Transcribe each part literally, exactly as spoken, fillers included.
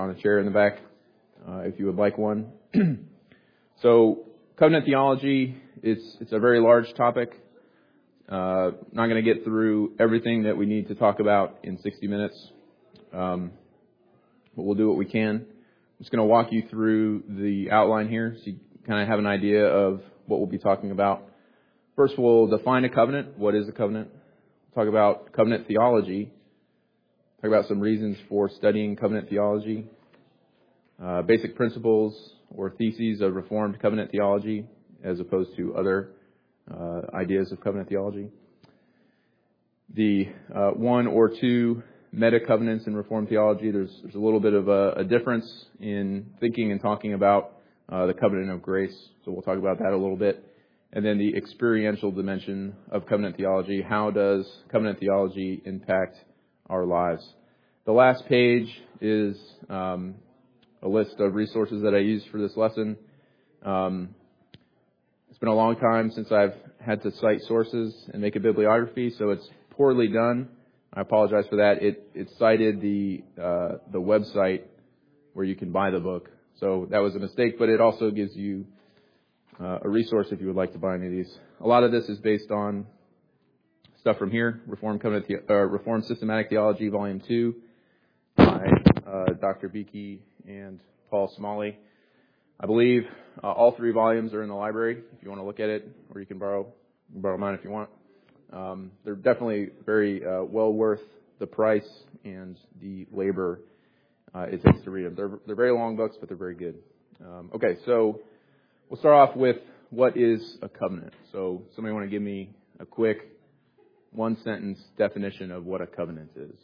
on a chair in the back uh, if you would like one. So covenant theology, it's, it's a very large topic. Uh, not going to get through everything that we need to talk about in sixty minutes, um, but we'll do what we can. I'm just going to walk you through the outline here so you kind of have an idea of what we'll be talking about. First, we'll define a covenant. What is a covenant? We'll talk about covenant theology. Talk about some reasons for studying covenant theology. Uh, basic principles or theses of Reformed covenant theology as opposed to other uh, ideas of covenant theology. The uh, one or two meta-covenants in Reformed theology, there's, there's a little bit of a, a difference in thinking and talking about uh, the covenant of grace. So we'll talk about that a little bit. And then the experiential dimension of covenant theology. How does covenant theology impact our lives? The last page is um, a list of resources that I used for this lesson. Um, it's been a long time since I've had to cite sources and make a bibliography, so it's poorly done. I apologize for that. It, it cited the uh, the website where you can buy the book, so that was a mistake. But it also gives you uh, a resource if you would like to buy any of these. A lot of this is based on stuff from here: Reformed Covenant, the- uh, Reformed Systematic Theology, Volume Two, by uh, Doctor Beakey and Paul Smalley. I believe uh, all three volumes are in the library if you want to look at it, or you can borrow you can borrow mine if you want. Um, they're definitely very uh, well worth the price and the labor uh, it takes to read them. They're they're very long books, but they're very good. Um, okay, so we'll start off with what is a covenant. So somebody want to give me a quick one sentence definition of what a covenant is?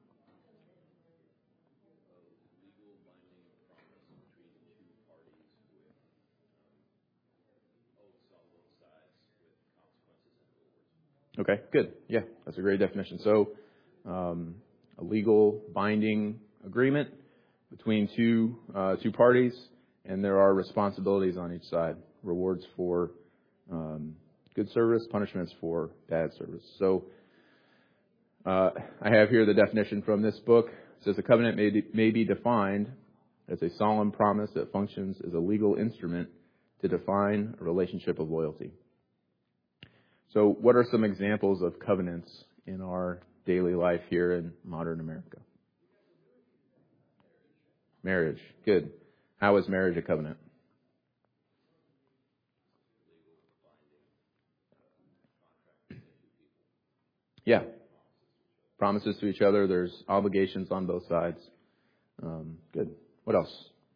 Okay, good. Yeah, that's a great definition. So, um, a legal binding agreement between two uh, two parties, and there are responsibilities on each side, rewards for um, good service, punishments for bad service. So, uh, I have here the definition from this book. It says a covenant may, de- may be defined as a solemn promise that functions as a legal instrument to define a relationship of loyalty. So what are some examples of covenants in our daily life here in modern America? Marriage. Good. How is marriage a covenant? Yeah. Promises to each other. There's obligations on both sides. Um, good. What else?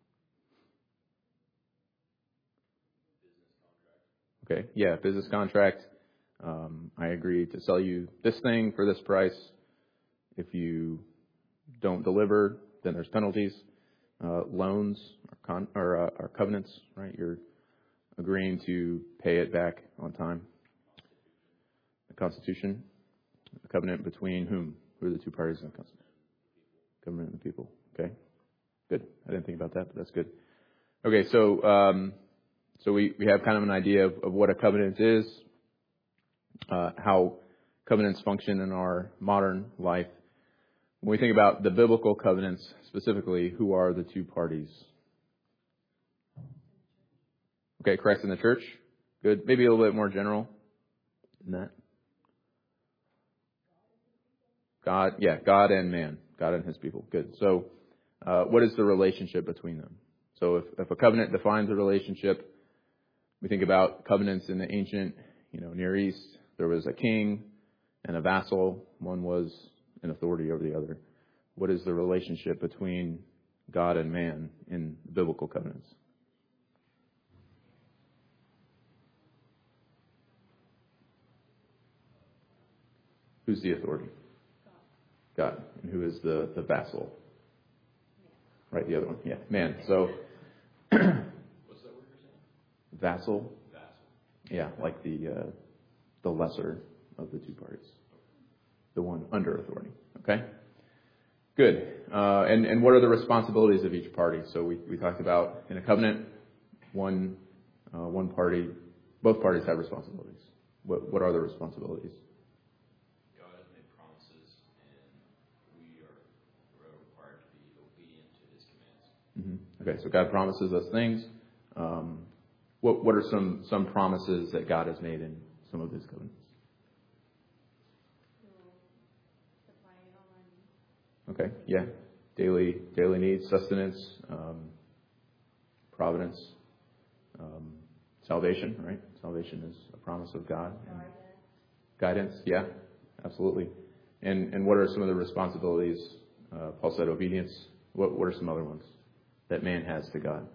Okay. Yeah. Business contract. Um, I agree to sell you this thing for this price. If you don't deliver, then there's penalties. Uh, loans are, con- or, uh, are covenants, right? You're agreeing to pay it back on time. The Constitution, a covenant between whom? Who are the two parties in the Constitution? Government and the people. Okay, good. I didn't think about that, but that's good. Okay, so um, so we, we have kind of an idea of, of what a covenant is. Uh, how covenants function in our modern life. When we think about the biblical covenants specifically, who are the two parties? Okay, Christ and the church. Good. Maybe a little bit more general than that. God, yeah, God and man. God and his people. Good. So uh, what is the relationship between them? So if, if a covenant defines a relationship, we think about covenants in the ancient, you know, Near East. There was a king and a vassal. One was in authority over the other. What is the relationship between God and man in biblical covenants? Who's the authority? God. And who is the, the vassal? Right, the other one. Yeah, man. So, what's that word you're saying? Vassal. Vassal. Yeah, like the uh, the lesser of the two parties, the one under authority. Okay, good. Uh, and and what are the responsibilities of each party? So we, we talked about in a covenant, one uh, one party, both parties have responsibilities. What what are the responsibilities? God has made promises, and we are we're required to be obedient to His commands. Mm-hmm. Okay, so God promises us things. Um, what what are some some promises that God has made in some of His covenants? Okay, yeah, daily daily needs, sustenance, um, providence, um, salvation. Right, salvation is a promise of God. And guidance, yeah, absolutely. And and what are some of the responsibilities? Uh, Paul said obedience. What what are some other ones that man has to God?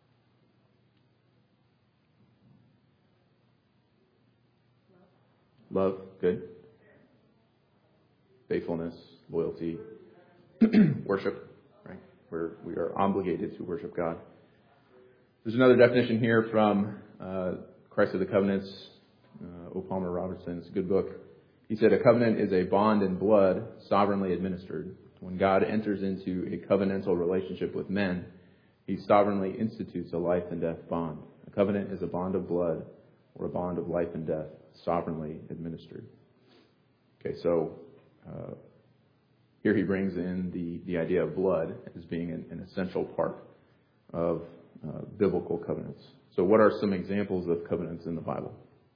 Love, good. Faithfulness, loyalty, worship, right? We're, we are obligated to worship God. There's another definition here from uh, Christ of the Covenants, uh, O. Palmer Robertson's good book. He said, a covenant is a bond in blood sovereignly administered. When God enters into a covenantal relationship with men, He sovereignly institutes a life and death bond. A covenant is a bond of blood or a bond of life and death, sovereignly administered. Okay, so uh, here he brings in the, the idea of blood as being an, an essential part of uh, biblical covenants. So what are some examples of covenants in the Bible?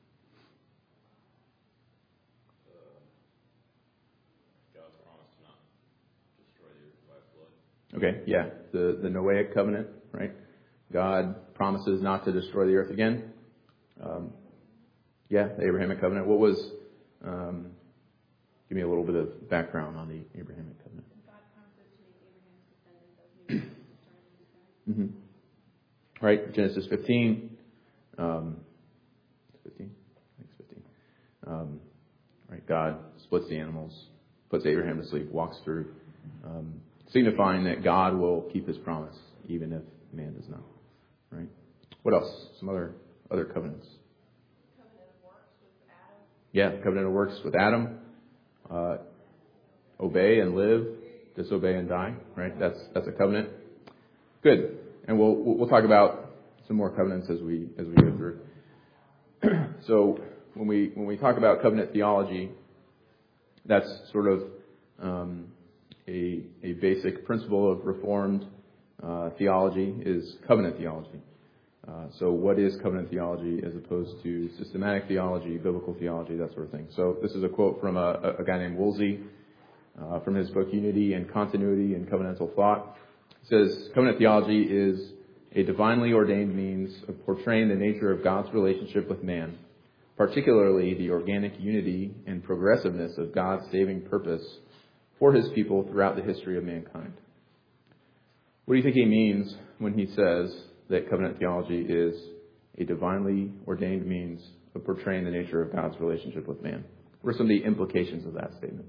God's promise to not destroy the earth by flood. Okay, yeah, the, the Noahic covenant, right? God promises not to destroy the earth again. Um, yeah, the Abrahamic covenant. What was, um, give me a little bit of background on the Abrahamic covenant. God promises to make Abraham's descendants of Abraham. Mm-hmm. Right, Genesis fifteen. Um, fifteen? I think it's fifteen. Um, right, God splits the animals, puts Abraham to sleep, walks through, um, signifying that God will keep His promise, even if man does not. Right? What else? Some other other covenants. Covenant of works with Adam. Yeah, the covenant of works with Adam. Uh, obey and live, disobey and die. Right? That's that's a covenant. Good. And we'll we'll talk about some more covenants as we as we go through. So when we when we talk about covenant theology, that's sort of um, a a basic principle of Reformed uh, theology is covenant theology. Uh, so what is covenant theology as opposed to systematic theology, biblical theology, that sort of thing? So this is a quote from a, a guy named Woolsey uh, from his book Unity and Continuity in Covenantal Thought. It says, covenant theology is a divinely ordained means of portraying the nature of God's relationship with man, particularly the organic unity and progressiveness of God's saving purpose for His people throughout the history of mankind. What do you think he means when he says that covenant theology is a divinely ordained means of portraying the nature of God's relationship with man? What are some of the implications of that statement?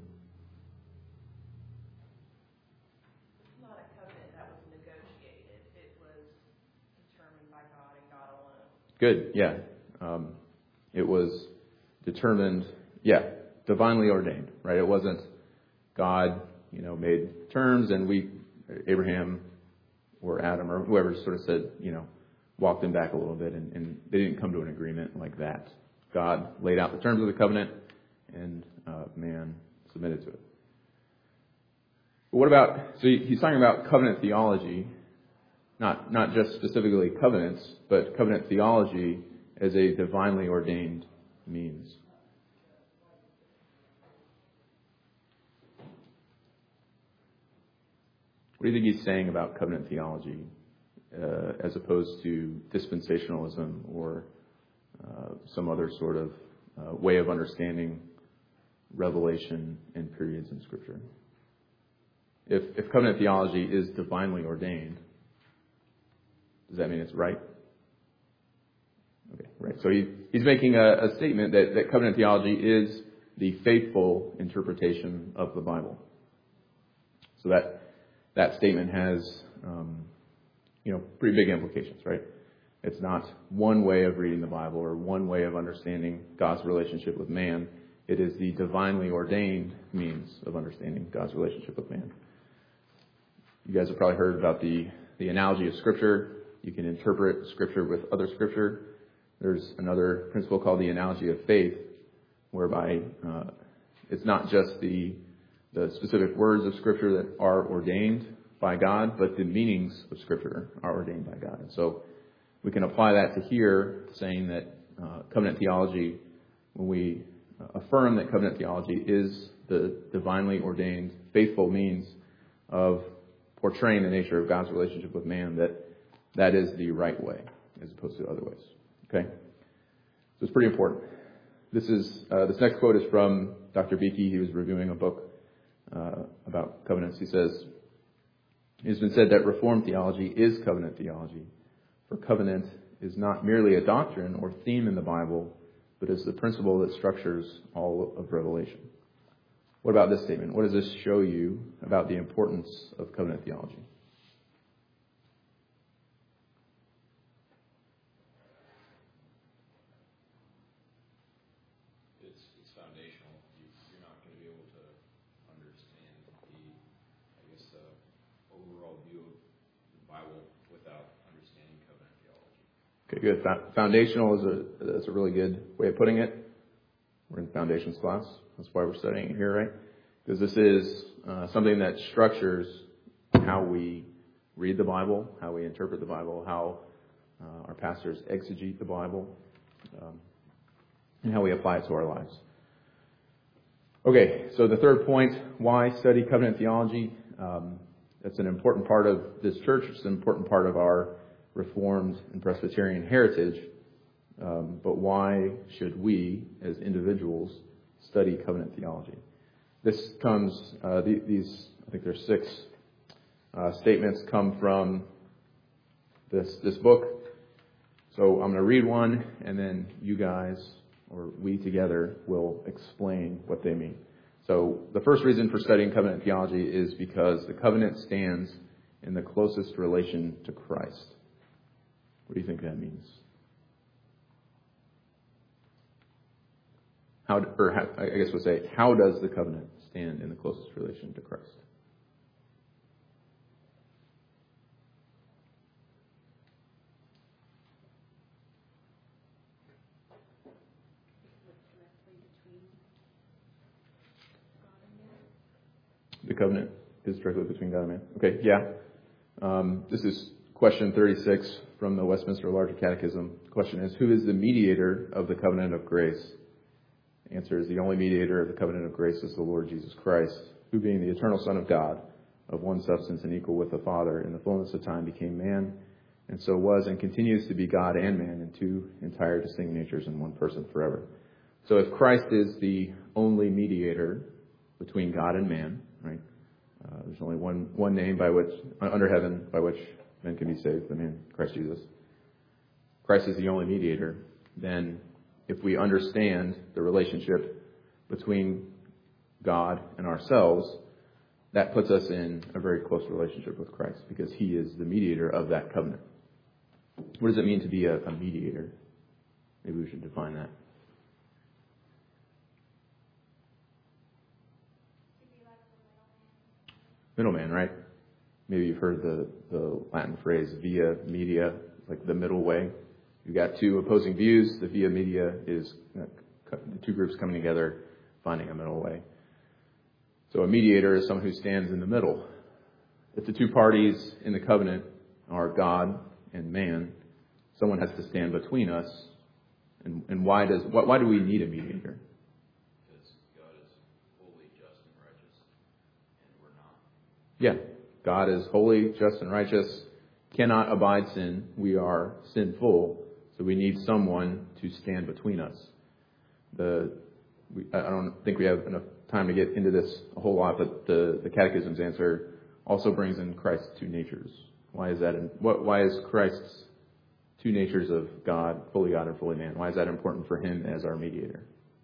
It's not a covenant that was negotiated. It was determined by God and God alone. Good, yeah. Um, it was determined, yeah, divinely ordained, right? It wasn't God, you know, made terms and we, Abraham or Adam or whoever sort of said, you know, walked them back a little bit and, and they didn't come to an agreement like that. God laid out the terms of the covenant and uh, man submitted to it. But what about, so he's talking about covenant theology, not not just specifically covenants, but covenant theology as a divinely ordained means. What do you think he's saying about covenant theology uh, as opposed to dispensationalism or uh, some other sort of uh, way of understanding revelation and periods in Scripture? If, if covenant theology is divinely ordained, does that mean it's right? Okay, right. So he, he's making a, a statement that, that covenant theology is the faithful interpretation of the Bible. So that that statement has, um, you know, pretty big implications, right? It's not one way of reading the Bible or one way of understanding God's relationship with man. It is the divinely ordained means of understanding God's relationship with man. You guys have probably heard about the, the analogy of Scripture. You can interpret Scripture with other Scripture. There's another principle called the analogy of faith, whereby uh, it's not just the the specific words of Scripture that are ordained by God, but the meanings of Scripture are ordained by God. And so we can apply that to here, saying that uh, covenant theology, when we affirm that covenant theology is the divinely ordained, faithful means of portraying the nature of God's relationship with man, that that is the right way as opposed to other ways. Okay? So it's pretty important. This is uh, this next quote is from Doctor Beeke. He was reviewing a book uh, about covenants. He says, "It has been said that Reformed theology is covenant theology, for covenant is not merely a doctrine or theme in the Bible, but is the principle that structures all of Revelation." What about this statement? What does this show you about the importance of covenant theology? It's, it's foundational. You, you're not going to be able to understand the, I guess, the overall view of the Bible without understanding covenant theology. Okay, good. Foundational is a that's a really good way of putting it. We're in foundations class. That's why we're studying it here, right? Because this is uh, something that structures how we read the Bible, how we interpret the Bible, how uh, our pastors exegete the Bible, um, and how we apply it to our lives. Okay, so the third point, why study covenant theology? Um, that's an important part of this church. It's an important part of our Reformed and Presbyterian heritage. Um, but why should we, as individuals, study covenant theology? This comes, uh, the, these, I think there's six uh, statements come from this this book. So I'm going to read one, and then you guys, or we together, will explain what they mean. So the first reason for studying covenant theology is because the covenant stands in the closest relation to Christ. What do you think that means? How, or how, I guess we'll say, how does the covenant stand in the closest relation to Christ? The covenant is directly between God and man. Okay, yeah. Um, this is question thirty-six from the Westminster Larger Catechism. The question is, who is the mediator of the covenant of grace? The answer is, the only mediator of the covenant of grace is the Lord Jesus Christ, who being the eternal Son of God, of one substance and equal with the Father, in the fullness of time became man, and so was and continues to be God and man in two entire distinct natures in one person forever. So if Christ is the only mediator between God and man, right? Uh, there's only one one name by which under heaven by which men can be saved, the man Christ Jesus. Christ is the only mediator. Then, if we understand the relationship between God and ourselves, that puts us in a very close relationship with Christ because He is the mediator of that covenant. What does it mean to be a, a mediator? Maybe we should define that. Middleman, right? Maybe you've heard the, the Latin phrase via media, like the middle way. You've got two opposing views. The via media is you know, the two groups coming together, finding a middle way. So a mediator is someone who stands in the middle. If the two parties in the covenant are God and man, someone has to stand between us. And, and why does why, why do we need a mediator? Because God is holy, just, and righteous, and we're not. Yeah, God is holy, just, and righteous, cannot abide sin. We are sinful, so we need someone to stand between us. The we, I don't think we have enough time to get into this a whole lot, but the, the Catechism's answer also brings in Christ's two natures. Why is that? In, what, why is Christ's two natures of God, fully God and fully man, why is that important for Him as our mediator?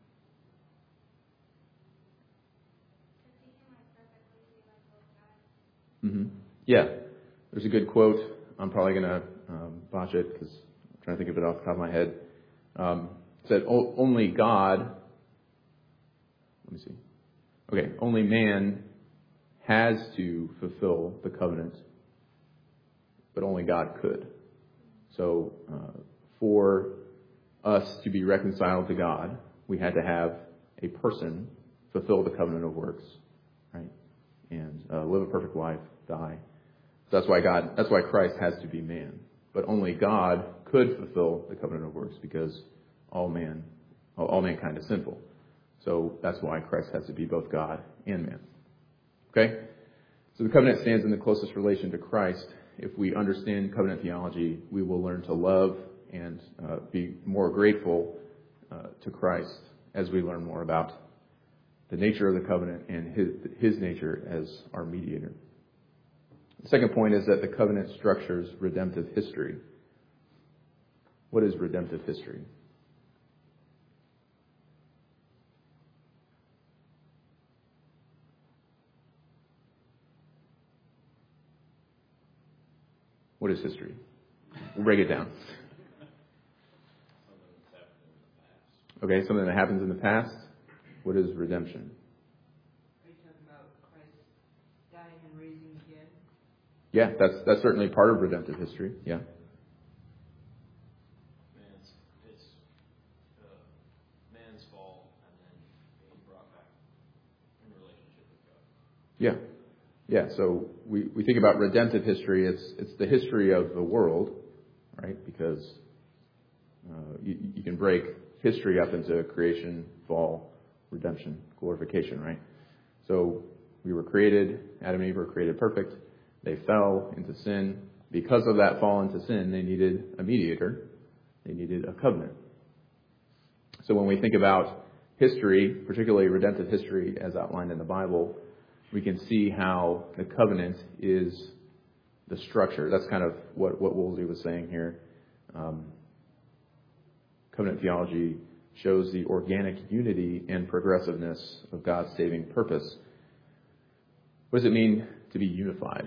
Mm-hmm. Yeah, there's a good quote. I'm probably going to um, botch it because I'm trying to think of it off the top of my head. Um, it said, o- only God, let me see. Okay, only man has to fulfill the covenant, but only God could. So uh, for us to be reconciled to God, we had to have a person fulfill the covenant of works, right? And uh, live a perfect life, die, That's why God, that's why Christ has to be man. But only God could fulfill the covenant of works because all man, all mankind is sinful. So that's why Christ has to be both God and man. Okay? So the covenant stands in the closest relation to Christ. If we understand covenant theology, we will learn to love and uh, be more grateful uh, to Christ as we learn more about the nature of the covenant and his, his nature as our mediator. The second point is that the covenant structures redemptive history. What is redemptive history? What is history? We'll break it down. Okay, something that happens in the past. What is redemption? Are you talking about Christ dying and raising again? Yeah, that's that's certainly part of redemptive history. Yeah. Man's it's uh, man's fall and then being brought back in relationship with God. Yeah. Yeah, so we, we think about redemptive history, it's it's the history of the world, right? Because uh, you, you can break history up into creation, fall, redemption, glorification, right? So we were created, Adam and Eve were created perfect. They fell into sin. Because of that fall into sin, they needed a mediator. They needed a covenant. So when we think about history, particularly redemptive history as outlined in the Bible, we can see how the covenant is the structure. That's kind of what, what Woolsey was saying here. Um, covenant theology shows the organic unity and progressiveness of God's saving purpose. What does it mean to be unified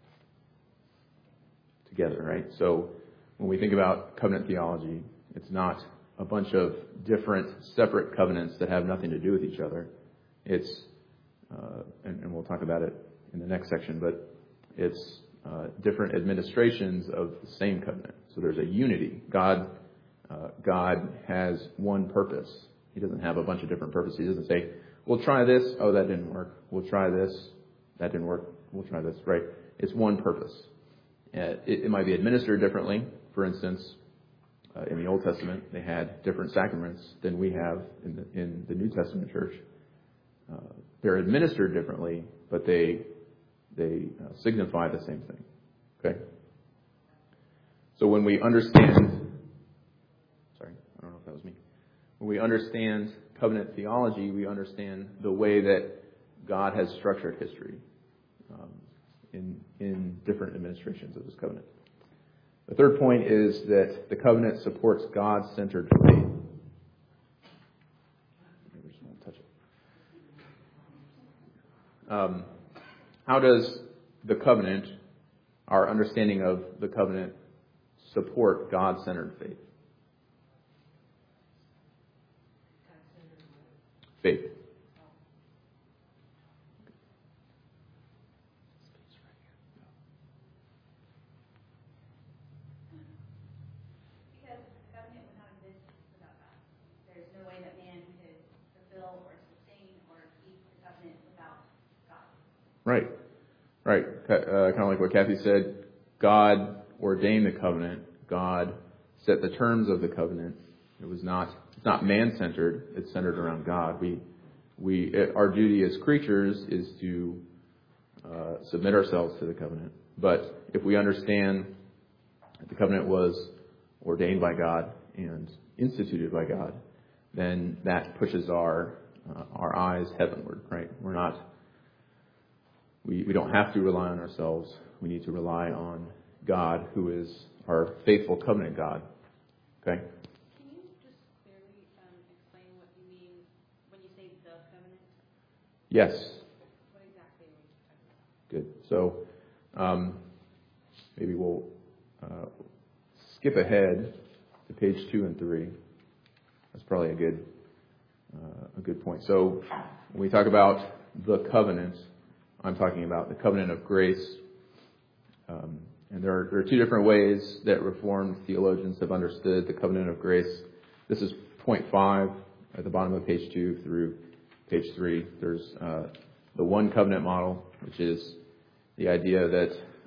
together, right? So when we think about covenant theology, it's not a bunch of different separate covenants that have nothing to do with each other. It's Uh, and, and we'll talk about it in the next section, but it's uh, different administrations of the same covenant. So there's a unity. God, uh, God has one purpose. He doesn't have a bunch of different purposes. He doesn't say, we'll try this. Oh, that didn't work. We'll try this. That didn't work. We'll try this, right? It's one purpose. Uh, it, it might be administered differently. For instance, uh, in the Old Testament, they had different sacraments than we have in the, in the New Testament church. Uh, they're administered differently, but they they uh, signify the same thing. Okay? So when we understand, sorry, I don't know if that was me. When we understand covenant theology, we understand the way that God has structured history um, in in different administrations of His covenant. The third point is that the covenant supports God-centered faith. Um, how does the covenant, our understanding of the covenant, support God-centered faith? Faith. Because the covenant would not exist without God. There's no way that man could fulfill or sustain or keep the covenant without God. Right. Right. Uh, kind of like what Kathy said. God ordained the covenant. God set the terms of the covenant. It was not. It's not man-centered. It's centered around God. We, we, our duty as creatures is to uh, submit ourselves to the covenant. But if we understand that the covenant was ordained by God and instituted by God, then that pushes our uh, our eyes heavenward. Right. We're not. We, we don't have to rely on ourselves. We need to rely on God, who is our faithful covenant God. Okay? Can you just barely um, explain what you mean when you say the covenant? Yes. What exactly are you talking about? Good. So um, maybe we'll uh, skip ahead to page two and three. That's probably a good uh, a good point. So when we talk about the covenant, I'm talking about the covenant of grace. Um, and there are, there are two different ways that Reformed theologians have understood the covenant of grace. This is point five at the bottom of page two through page three. There's uh, the one covenant model, which is the idea that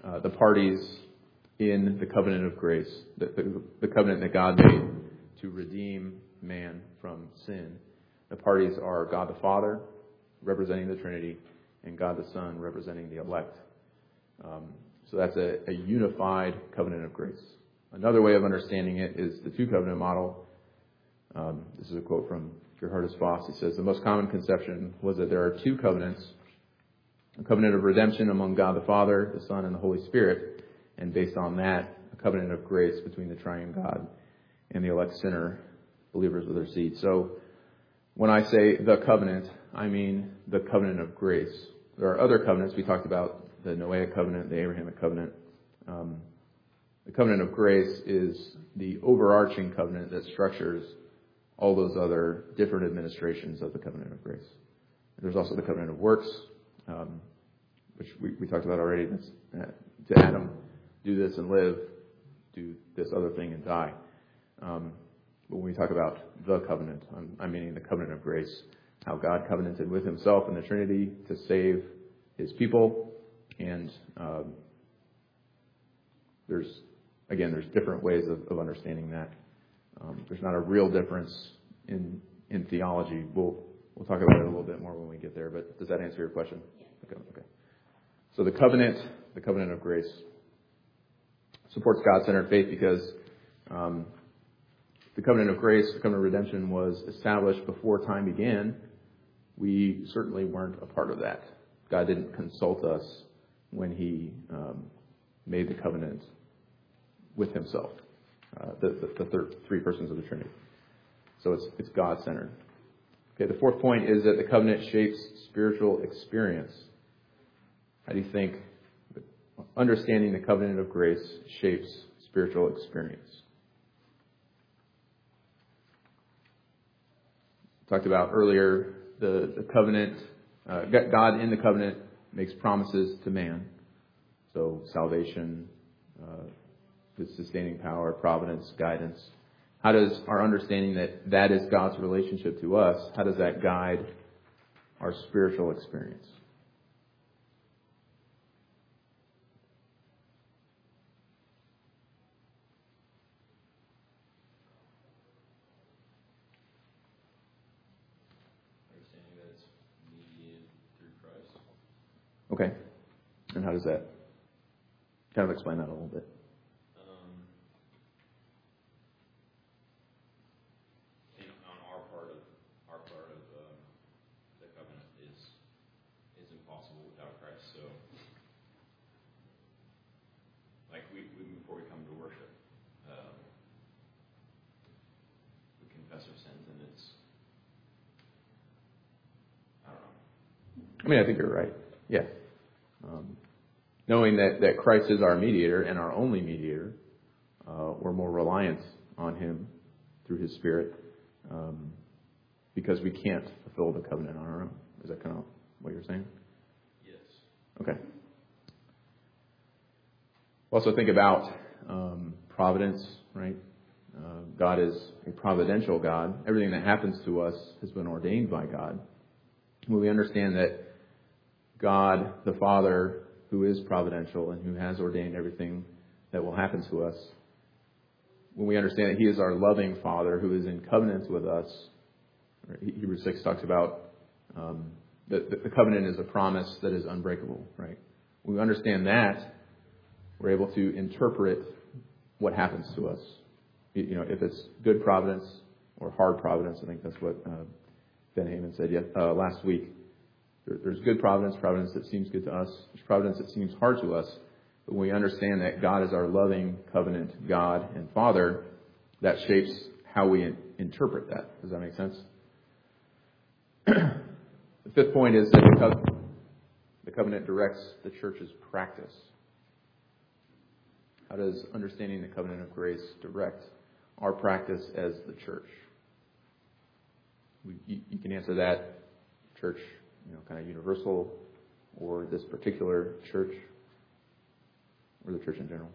uh, the parties in the covenant of grace, the, the, the covenant that God made to redeem man from sin. The parties are God the Father, representing the Trinity, and God the Son, representing the elect. Um, so that's a, a unified covenant of grace. Another way of understanding it is the two-covenant model. Um, this is a quote from Geerhardus Vos. He says, the most common conception was that there are two covenants, a covenant of redemption among God the Father, the Son, and the Holy Spirit, and based on that, a covenant of grace between the triune God and the elect sinner, believers with their seed. So when I say the covenant, I mean the covenant of grace. There are other covenants. We talked about the Noahic covenant, the Abrahamic covenant. Um, the covenant of grace is the overarching covenant that structures all those other different administrations of the covenant of grace. There's also the covenant of works, um, which we, we talked about already. That's, uh, to Adam, do this and live, do this other thing and die. Um, but when we talk about the covenant, I'm, I'm meaning the covenant of grace, how God covenanted with himself in the Trinity to save his people. And um, there's, again, there's different ways of, of understanding that. Um, there's not a real difference in in theology. We'll we'll talk about it a little bit more when we get there. But does that answer your question? Yes. Okay. Okay. So the covenant, the covenant of grace, supports God-centered faith because um, the covenant of grace, the covenant of redemption, was established before time began. We certainly weren't a part of that. God didn't consult us when he um, made the covenant with himself. Uh, the the, the third, three persons of the Trinity. So it's it's God-centered. Okay, the fourth point is that the covenant shapes spiritual experience. How do you think understanding the covenant of grace shapes spiritual experience? Talked about earlier the, the covenant, uh, God in the covenant makes promises to man. So salvation, uh, his sustaining power, providence, guidance. How does our understanding that that is God's relationship to us, how does that guide our spiritual experience? Understanding that it's mediated through Christ. Okay. And how does that kind of explain that a little bit? I mean, I think you're right. Yeah. Um, knowing that, that Christ is our mediator and our only mediator, uh, we're more reliant on him through his Spirit um, because we can't fulfill the covenant on our own. Is that kind of what you're saying? Yes. Okay. Also think about um, providence, right? Uh, God is a providential God. Everything that happens to us has been ordained by God. When we understand that God, the Father, who is providential and who has ordained everything that will happen to us, when we understand that he is our loving Father who is in covenant with us, Hebrews six talks about um, that the covenant is a promise that is unbreakable, right? When we understand that, we're able to interpret what happens to us. You know, if it's good providence or hard providence, I think that's what uh, Ben Heyman said yet, uh, last week. There, there's good providence, providence that seems good to us. There's providence that seems hard to us. But when we understand that God is our loving covenant God and Father, that shapes how we in, interpret that. Does that make sense? The fifth point is that the covenant, the covenant directs the church's practice. How does understanding the covenant of grace direct our practice as the church? We, you, you can answer that, church, you know, kind of universal, or this particular church, or the church in general.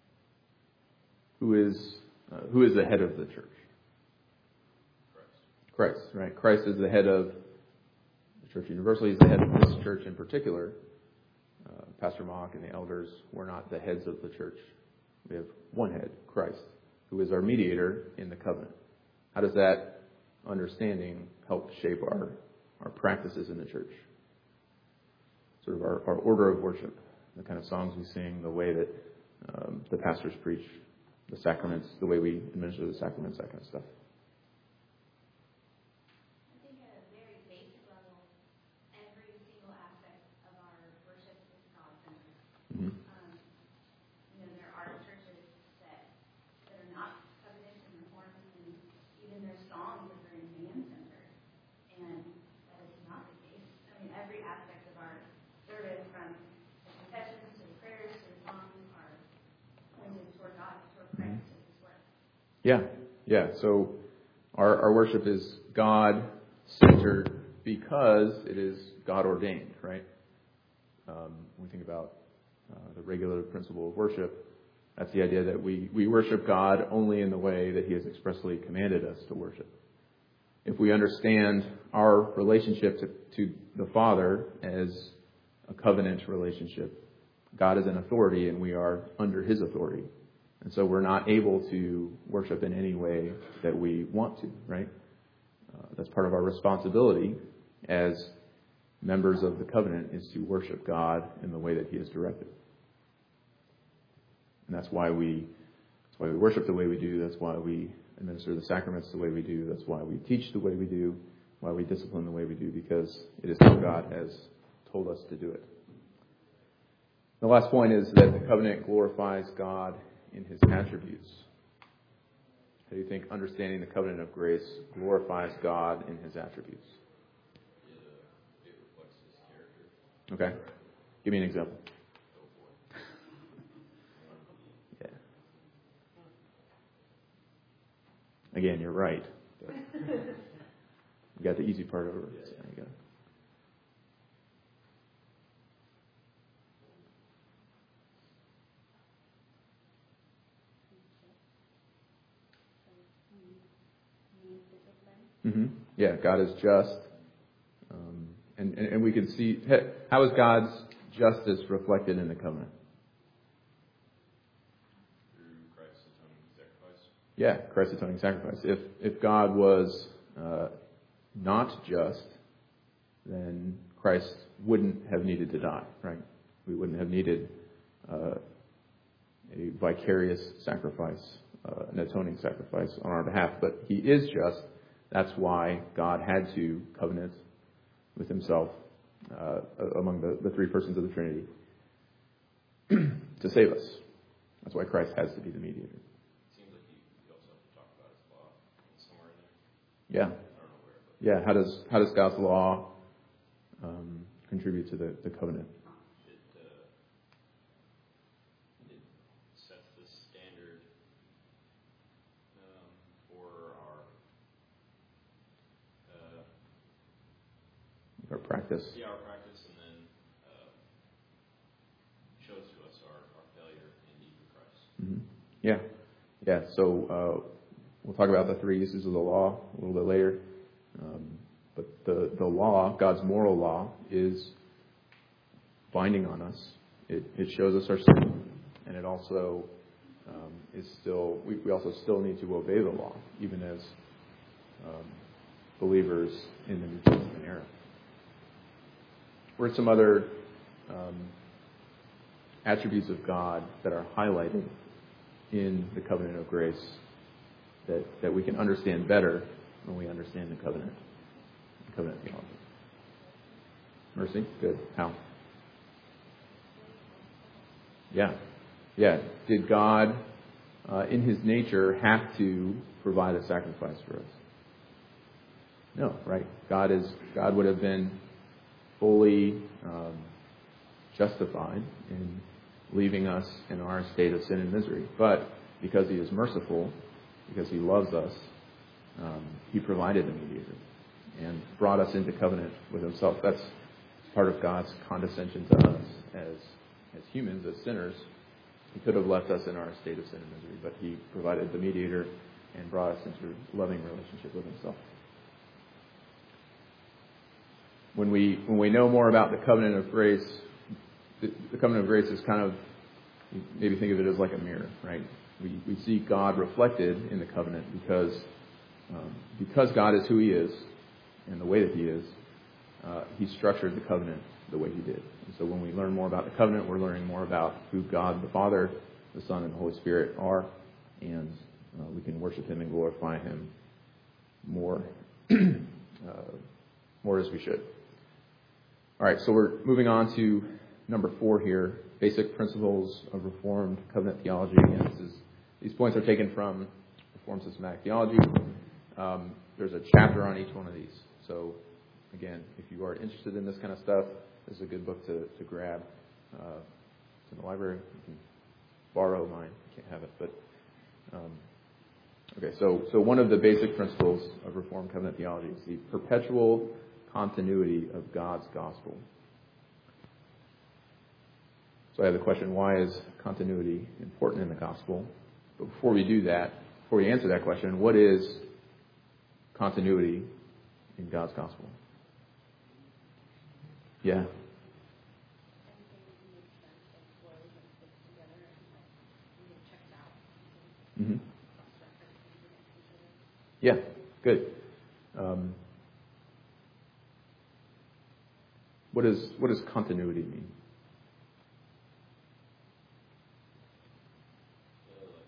Who is uh, who is the head of the church? Christ. Christ, right? Christ is the head of the church universally. He's the head of this church in particular. Uh, Pastor Mock and the elders were not the heads of the church. We have one head, Christ, who is our mediator in the covenant. How does that understanding help shape our, our practices in the church? Sort of our, our order of worship, the kind of songs we sing, the way that um, the pastors preach, the sacraments, the way we administer the sacraments, that kind of stuff. I think at a very basic level, every single aspect of our worship is God-centered. Mm-hmm. Um, you know, there are churches that that are not covenant and reformed, and even their songs are very man-centered, and that is not the case. I mean, every aspect of our service, from the confessions to the prayers to the songs, are pointed toward God, toward Christ, mm-hmm. and His work. Yeah, yeah. So our, our worship is God-centered because it is God-ordained, right? Um, when we think about uh, the regular principle of worship, that's the idea that we, we worship God only in the way that He has expressly commanded us to worship. If we understand our relationship to, to the Father as a covenant relationship, God is an authority and we are under His authority. And so we're not able to worship in any way that we want to, right? Uh, that's part of our responsibility as members of the covenant, is to worship God in the way that He has directed. And that's why we that's why we worship the way we do. That's why we administer the sacraments the way we do. That's why we teach the way we do, why we discipline the way we do, because it is how God has told us to do it. The last point is that the covenant glorifies God in His attributes. How do you think understanding the covenant of grace glorifies God in His attributes? It, uh, it reflects His character. Okay. Give me an example. Yeah. Again, you're right. You got the easy part over. Yeah. So there you go. Mm-hmm. Yeah, God is just. Um, and, and, and we can see, how is God's justice reflected in the covenant? Through Christ's atoning sacrifice. Yeah, Christ's atoning sacrifice. If if God was uh, not just, then Christ wouldn't have needed to die, right? We wouldn't have needed uh, a vicarious sacrifice, uh, an atoning sacrifice on our behalf. But He is just. That's why God had to covenant with Himself uh, among the, the three persons of the Trinity to save us. That's why Christ has to be the mediator. It seems like you, you also have to talk about His law somewhere in there. Yeah. I don't know where, but Yeah. How does how does God's law um, contribute to the, the covenant? it, uh, it sets the standard um, for our uh, Our practice. yeah, our practice, and then uh, shows to us our, our failure in need for Christ. Mm-hmm. Yeah. Yeah. So uh, we'll talk about the three uses of the law a little bit later. Um, but the, the law, God's moral law, is binding on us. It, it shows us our sin, and it also um, is still, we, we also still need to obey the law, even as um, believers in the New Testament era. What are some other um, attributes of God that are highlighted in the covenant of grace that, that we can understand better when we understand the covenant, the covenant theology? Mercy? Good. How? Yeah. Yeah. Did God, uh, in His nature, have to provide a sacrifice for us? No, right? God is. God would have been fully um, justified in leaving us in our state of sin and misery. But because He is merciful, because He loves us, um, He provided the mediator and brought us into covenant with Himself. That's part of God's condescension to us as as humans, as sinners. He could have left us in our state of sin and misery, but He provided the mediator and brought us into a loving relationship with Himself. when we when we know more about the covenant of grace, the, the covenant of grace is kind of, maybe think of it as like a mirror, right? We we see God reflected in the covenant because um, because God is who He is and the way that He is. Uh, he structured the covenant the way He did. And so when we learn more about the covenant, we're learning more about who God the Father, the Son, and the Holy Spirit are, and uh, we can worship Him and glorify Him more, uh, more as we should. All right, so we're moving on to number four here, basic principles of Reformed covenant theology. Again, this is, these points are taken from Reformed systematic theology. Um, there's a chapter on each one of these. So again, if you are interested in this kind of stuff, this is a good book to, to grab. Uh, it's in the library. You can borrow mine. You can't have it, but um, okay. So, so one of the basic principles of Reformed covenant theology is the perpetual continuity of God's gospel. So I have the question: why is continuity important in the gospel? But before we do that, before we answer that question, what is continuity in God's gospel? Yeah. Mm-hmm. Yeah, good. Um, what is what does continuity mean? So, like,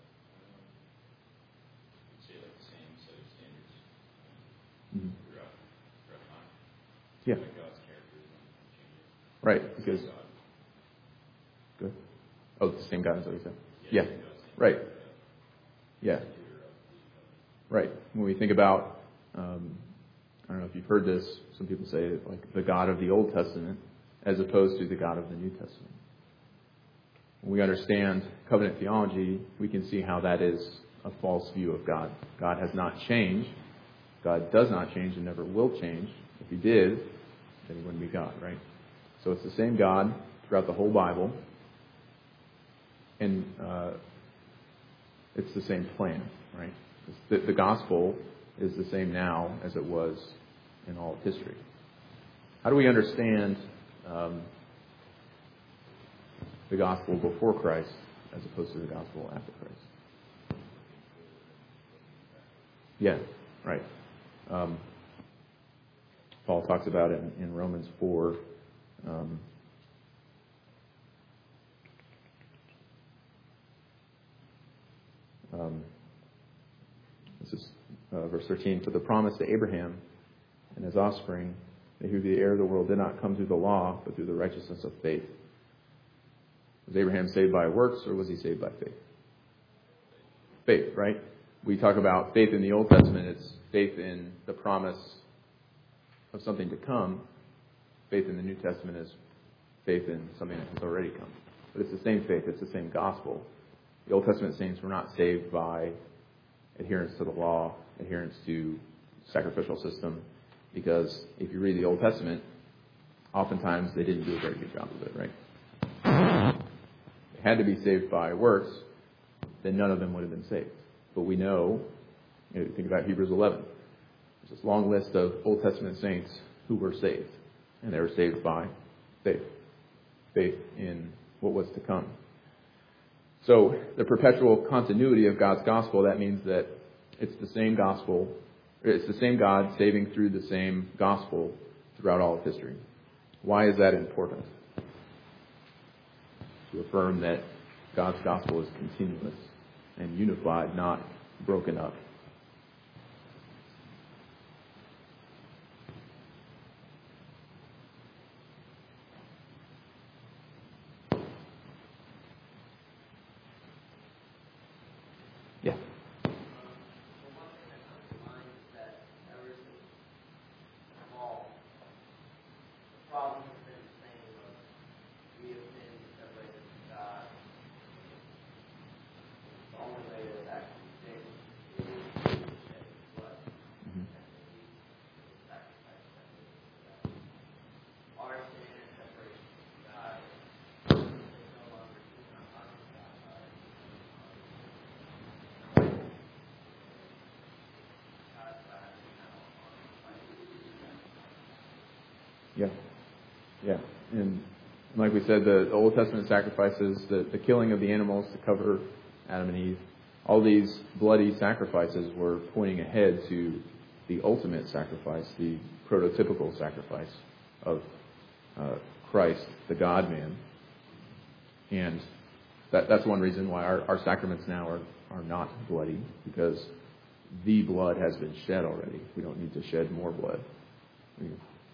um, you'd say like the same set of standards Mm-hmm. throughout, throughout time. Yeah. Like God's character isn't changing. Right, because God. good. Oh, the same God as what you said. Yeah. Yeah. God's same Right. God. Yeah. Right. When we think about, um, I don't know if you've heard this, some people say like the God of the Old Testament as opposed to the God of the New Testament. When we understand covenant theology, we can see how that is a false view of God. God has not changed. God does not change and never will change. If He did, then He wouldn't be God, right? So it's the same God throughout the whole Bible, and uh, it's the same plan, right? The, the gospel is the same now as it was in all of history. How do we understand um, the gospel before Christ as opposed to the gospel after Christ? Yeah, right. Um, Paul talks about it in, in Romans four. Um, um, this is uh, verse thirteen. For the promise to Abraham and his offspring, that he would be the heir of the world, did not come through the law, but through the righteousness of faith. Was Abraham saved by works, or was he saved by faith? Faith, right? We talk about faith in the Old Testament. It's faith in the promise of something to come. Faith in the New Testament is faith in something that has already come. But it's the same faith. It's the same gospel. The Old Testament saints were not saved by adherence to the law, adherence to sacrificial system, because if you read the Old Testament, oftentimes they didn't do a very good job of it, right? They had to be saved by works, then none of them would have been saved. But we know, you know, think about Hebrews eleven. There's this long list of Old Testament saints who were saved, and they were saved by faith, faith in what was to come. So the perpetual continuity of God's gospel, that means that it's the same gospel, it's the same God saving through the same gospel throughout all of history. Why is that important? To affirm that God's gospel is continuous and unified, not broken up. Yeah. Yeah. Yeah. And like we said, the, the Old Testament sacrifices, the, the killing of the animals to cover Adam and Eve, all these bloody sacrifices were pointing ahead to the ultimate sacrifice, the prototypical sacrifice of uh, Christ, the God-man. And that, that's one reason why our, our sacraments now are, are not bloody, because the blood has been shed already. We don't need to shed more blood. We,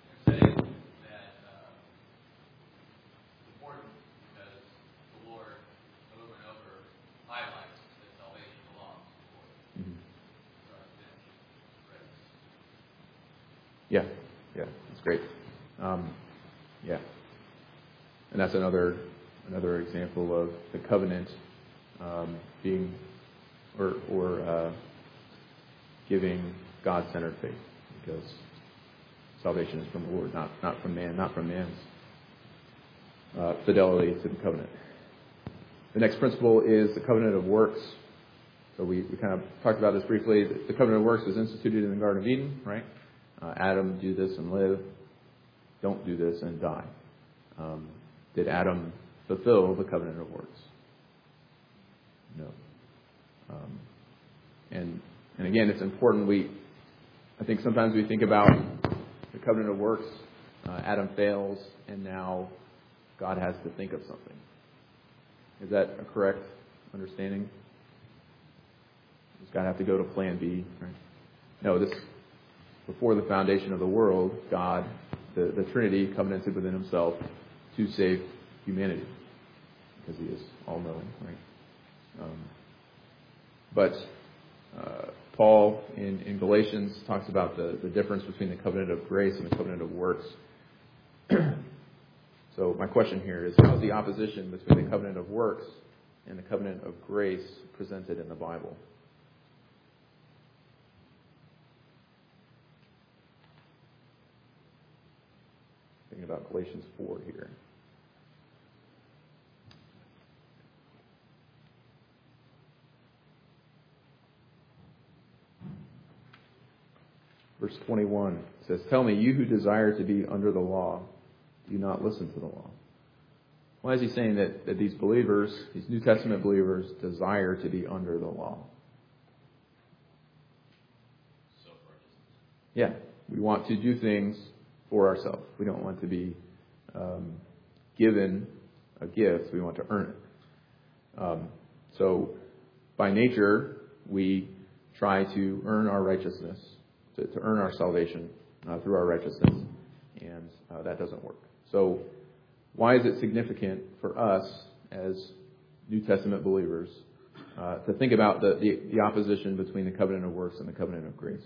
Yeah, yeah, that's great. Um, yeah, and that's another another example of the covenant um, being or or uh, giving God-centered faith, because salvation is from the Lord, not not from man, not from man's uh, fidelity to the covenant. The next principle is the covenant of works. So we, we kind of talked about this briefly. The, the covenant of works was instituted in the Garden of Eden, right? Uh, Adam, do this and live. Don't do this and die. Um, did Adam fulfill the covenant of works? No. Um, and and again, it's important. We, I think sometimes we think about the covenant of works. Uh, Adam fails, and now God has to think of something. Is that a correct understanding? Does God have to go to Plan B? Right? No. This. Before the foundation of the world, God, the, the Trinity, covenanted within himself to save humanity, because he is all-knowing, right? Um, but uh, Paul in, in Galatians talks about the, the difference between the covenant of grace and the covenant of works. So my question here is, how is the opposition between the covenant of works and the covenant of grace presented in the Bible? About Galatians four here. Verse twenty-one says, "Tell me, you who desire to be under the law, do not listen to the law." Why is he saying that, that these believers, these New Testament believers, desire to be under the law? Self-righteousness. Yeah, we want to do things for ourselves. We don't want to be um, given a gift. We want to earn it. Um, so, by nature, we try to earn our righteousness, to, to earn our salvation uh, through our righteousness, and uh, that doesn't work. So, why is it significant for us as New Testament believers uh, to think about the, the, the opposition between the covenant of works and the covenant of grace?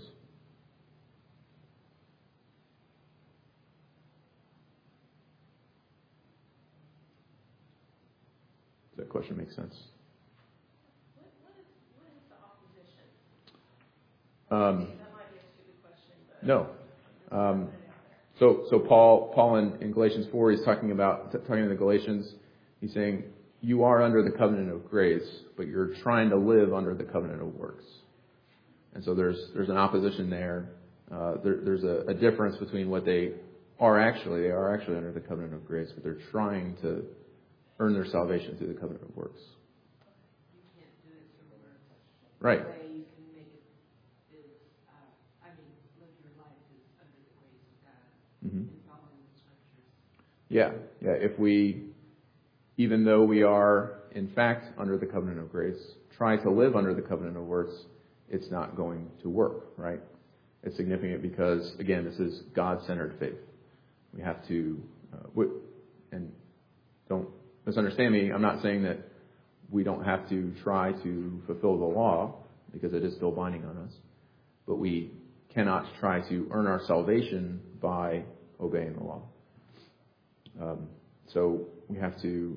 Does that question make sense? What, what, is, what is the opposition? Um, that might be a stupid question, but no. Um, so, so Paul, Paul in, in Galatians four, he's talking about talking to the Galatians. He's saying, you are under the covenant of grace, but you're trying to live under the covenant of works. And so there's there's an opposition there. Uh, there there's a, a difference between what they are actually. They are actually under the covenant of grace, but they're trying to earn their salvation through the covenant of works. You can't do it through works. Right. The way you can make it is, uh, I mean, live your life is under the grace of God Mm-hmm. and following the scriptures. Yeah, yeah. If we, even though we are in fact under the covenant of grace, try to live under the covenant of works, it's not going to work, right? It's significant because, again, this is God-centered faith. We have to, uh, w- and don't misunderstand me, I'm not saying that we don't have to try to fulfill the law, because it is still binding on us, but we cannot try to earn our salvation by obeying the law. Um, so we have to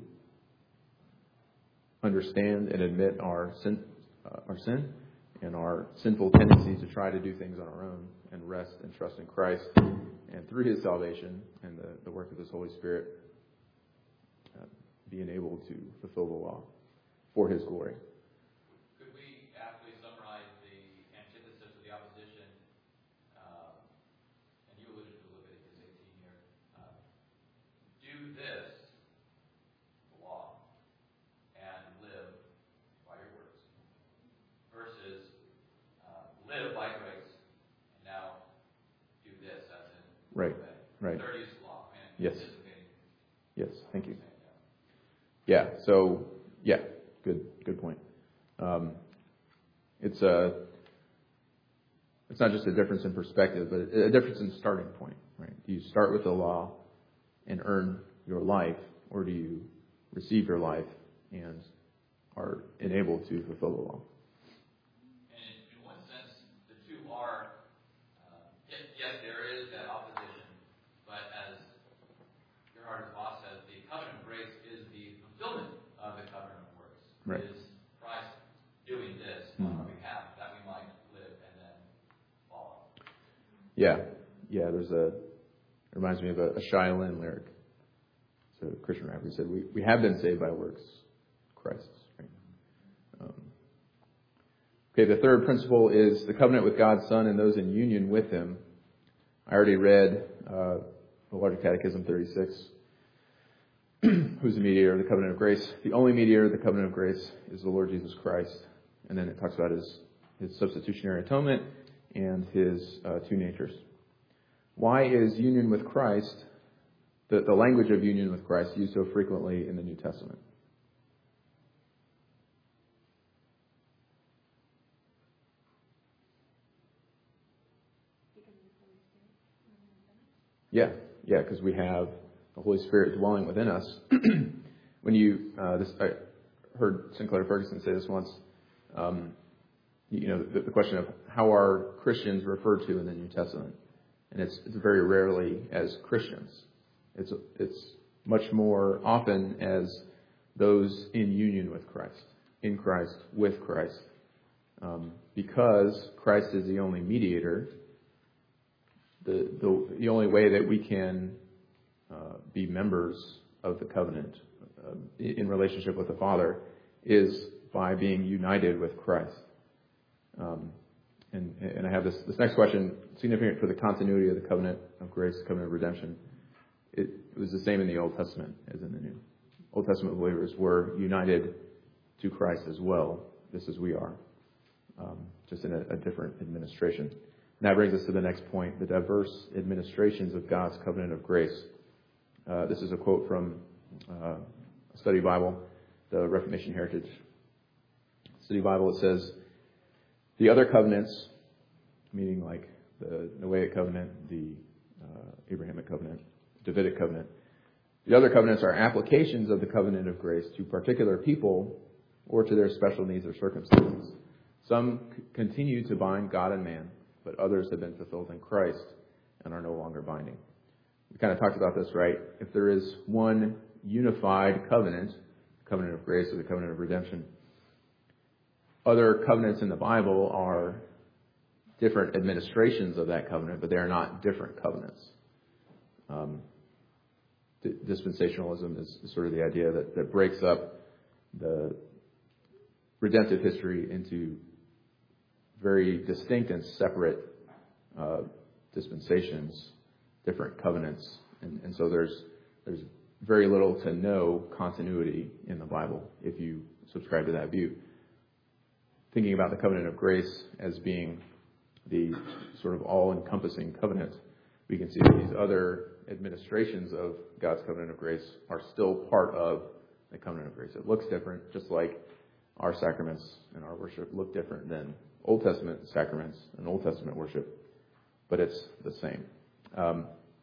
understand and admit our sin, uh, our sin and our sinful tendencies to try to do things on our own, and rest and trust in Christ, and through his salvation and the, the work of his Holy Spirit, uh, being able to fulfill the law for his glory. Could we aptly summarize the antithesis of the opposition? Uh, and you alluded to Leviticus eighteen here. Yes. anticipating. Yes, thank you. Yeah, so, yeah, good good point. Um, it's a, it's not just a difference in perspective, but a difference in starting point, right? Do you start with the law and earn your life, or do you receive your life and are enabled to fulfill the law? And in, in one sense, the two are, uh, yes, yes, there is that opposition, but as Gerhard Voss says, the covenant of grace is the fulfillment of the covenant of works. Right. It is Christ doing this on our behalf that we might live and then follow. Yeah, yeah, there's a, it reminds me of a, a Shai Linne lyric. So a Christian rapper said, we, we have been saved by works, Christ. Right? Um, okay, the third principle is the covenant with God's Son and those in union with Him. I already read uh, the Larger Catechism thirty-six. Who's the mediator of the covenant of grace? The only mediator of the covenant of grace is the Lord Jesus Christ. And then it talks about his, his substitutionary atonement and his uh, two natures. Why is union with Christ, the, the language of union with Christ, used so frequently in the New Testament? Yeah, yeah, because we have the Holy Spirit dwelling within us. When you, uh, this, I heard Sinclair Ferguson say this once. Um, you know, the, the question of how are Christians referred to in the New Testament, and it's, it's very rarely as Christians. It's it's much more often as those in union with Christ, in Christ, with Christ, um, because Christ is the only mediator. The, the the only way that we can uh, be members of the covenant uh, in relationship with the Father is by being united with Christ. Um, and and I have this this next question, significant for the continuity of the covenant of grace, covenant of redemption. It, it was the same in the Old Testament as in the New. Old Testament believers were united to Christ as well, just as we are, um, just in a, a different administration. And that brings us to the next point, the diverse administrations of God's covenant of grace. Uh, this is a quote from uh, a study Bible, the Reformation Heritage Study Bible. It says, the other covenants, meaning like the Noahic covenant, the uh, Abrahamic covenant, Davidic covenant, the other covenants are applications of the covenant of grace to particular people or to their special needs or circumstances. Some c- continue to bind God and man, but others have been fulfilled in Christ and are no longer binding. We kind of talked about this, right? If there is one unified covenant, the covenant of grace or the covenant of redemption, other covenants in the Bible are different administrations of that covenant, but they are not different covenants. Um, dispensationalism is, is sort of the idea that, that breaks up the redemptive history into very distinct and separate uh, dispensations, different covenants, and, and so there's there's very little to no continuity in the Bible if you subscribe to that view. Thinking about the covenant of grace as being the sort of all-encompassing covenant, we can see that these other administrations of God's covenant of grace are still part of the covenant of grace. It looks different, just like our sacraments and our worship look different than Old Testament sacraments and Old Testament worship, but it's the same. Um,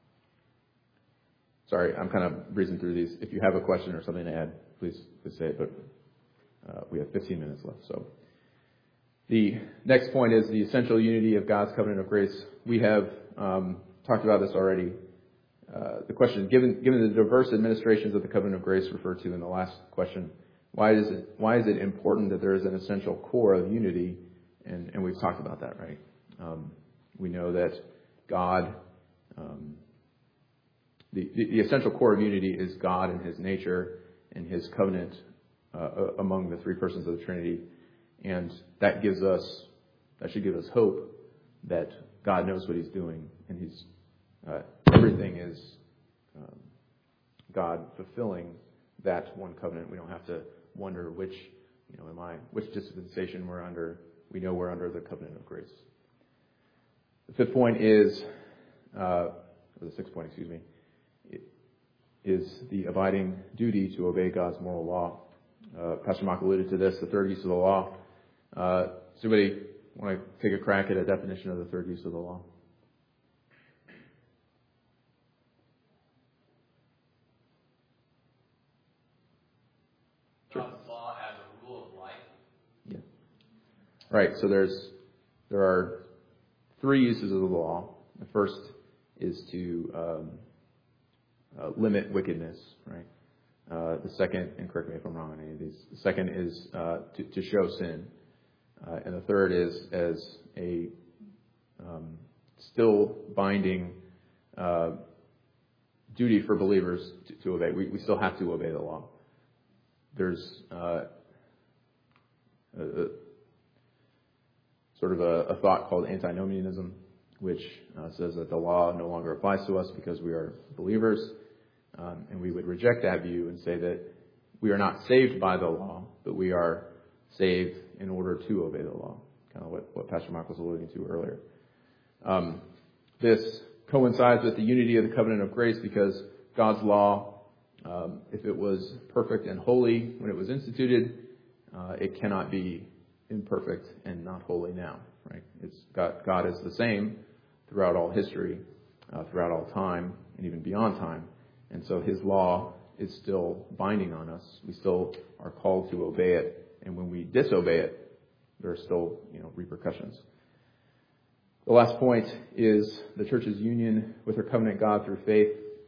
sorry, I'm kind of breezing through these. If you have a question or something to add, please, please say it, but uh, we have fifteen minutes left. So the next point is the essential unity of God's covenant of grace. We have um, talked about this already. Uh, the question, given given the diverse administrations of the covenant of grace referred to in the last question, why is it why is it important that there is an essential core of unity? And, and we've talked about that, right? Um, we know that God, um, the, the, the essential core of unity is God and His nature and His covenant uh, among the three persons of the Trinity. And that gives us, that should give us hope that God knows what He's doing, and He's uh, everything is um, God fulfilling that one covenant. We don't have to wonder which, you know, am I which dispensation we're under. We know we're under the covenant of grace. The fifth point is, uh, or the sixth point, excuse me, is the abiding duty to obey God's moral law. Uh, Pastor Mock alluded to this, the third use of the law. Uh, does anybody want to take a crack at a definition of the third use of the law? God's law as a rule of life. Yeah. Right. So there's there are three uses of the law. The first is to um, uh, limit wickedness. Right. Uh, the second, and correct me if I'm wrong on any of these. The second is uh, to, to show sin, uh, and the third is as a um, still binding uh, duty for believers to, to obey. We, we still have to obey the law. There's uh, a, a, sort of a, a thought called antinomianism, which uh, says that the law no longer applies to us because we are believers, um, and we would reject that view and say that we are not saved by the law, but we are saved in order to obey the law, kind of what, what Pastor Mark was alluding to earlier. Um, this coincides with the unity of the covenant of grace because God's law, Um, if it was perfect and holy when it was instituted, uh, it cannot be imperfect and not holy now. Right? It's God, God is the same throughout all history, uh, throughout all time, and even beyond time. And so His law is still binding on us. We still are called to obey it, and when we disobey it, there are still, you know, repercussions. The last point is the church's union with her covenant God through faith.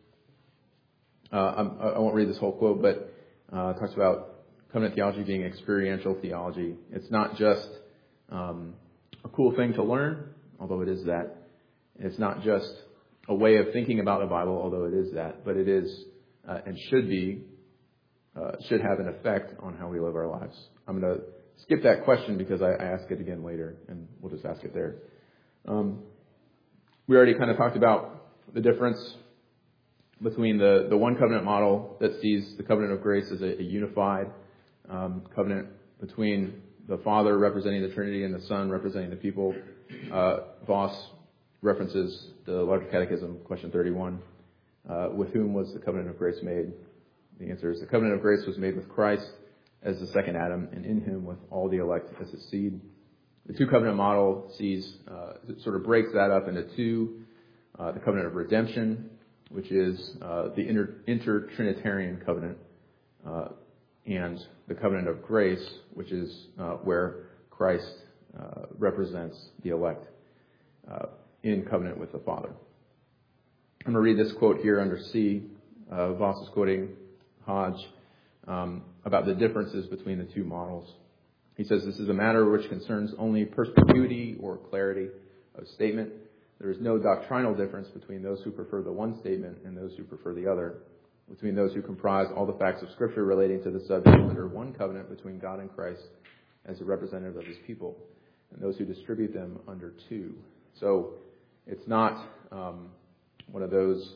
Uh, I'm, I won't read this whole quote, but uh, it talks about covenant theology being experiential theology. It's not just um, a cool thing to learn, although it is that. It's not just a way of thinking about the Bible, although it is that. But it is uh, and should be, uh, should have an effect on how we live our lives. I'm going to skip that question because I, I ask it again later, and we'll just ask it there. Um, we already kind of talked about the difference between the, the one covenant model that sees the covenant of grace as a, a unified um, covenant between the Father representing the Trinity and the Son representing the people. Uh, Voss references the Larger Catechism, question thirty-one. Uh, with whom was the covenant of grace made? The answer is the covenant of grace was made with Christ as the second Adam, and in him with all the elect as his seed. The two covenant model sees, uh, sort of breaks that up into two. Uh, the covenant of redemption, which is uh, the inter, inter-Trinitarian covenant, uh, and the covenant of grace, which is uh, where Christ uh, represents the elect uh, in covenant with the Father. I'm going to read this quote here under C. Uh, Voss is quoting Hodge um, about the differences between the two models. He says, "This is a matter which concerns only perspicuity or clarity of statement. There is no doctrinal difference between those who prefer the one statement and those who prefer the other, between those who comprise all the facts of Scripture relating to the subject under one covenant between God and Christ as a representative of His people, and those who distribute them under two." So it's not um, one of those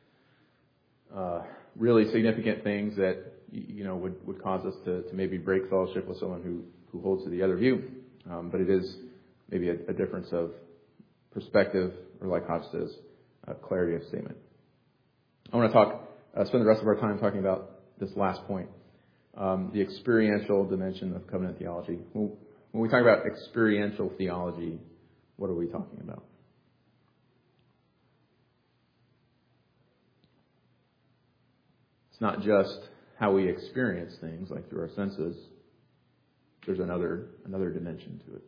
uh, really significant things that, you know, would, would cause us to, to maybe break fellowship with someone who, who holds to the other view, um, but it is maybe a, a difference of perspective, or like Hodge says, uh, clarity of statement. I want to talk, uh, spend the rest of our time talking about this last point, um, the experiential dimension of covenant theology. When, when we talk about experiential theology, what are we talking about? It's not just how we experience things, like through our senses. There's another another dimension to it.